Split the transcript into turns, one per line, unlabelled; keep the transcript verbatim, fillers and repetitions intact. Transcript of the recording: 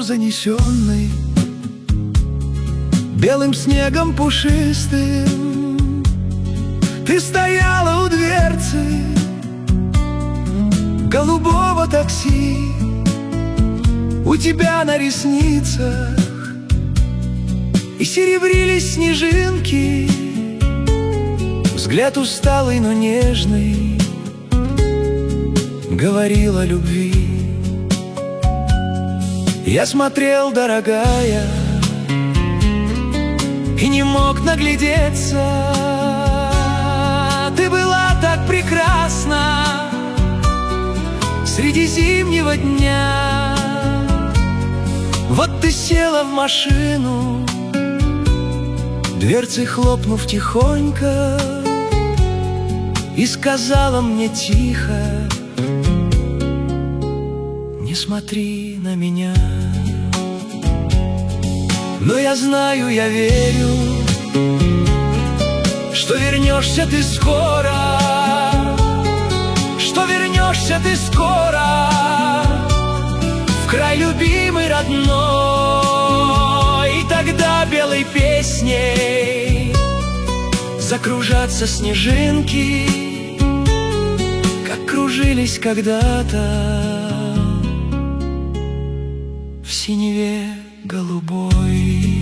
занесенный белым снегом пушистым. Ты стояла у дверцы голубого такси, у тебя на ресницах и серебрились снежинки. Взгляд усталый, но нежный говорил о любви. Я смотрел, дорогая, и не мог наглядеться. Ты была так прекрасна среди зимнего дня. Вот ты села в машину, дверцы хлопнув тихонько, и сказала мне тихо: не смотри на меня. Но я знаю, я верю, что вернешься ты скоро, что вернешься ты скоро в край любимый, родной. И тогда белой песней закружатся снежинки, как кружились когда-то в синеве голубой.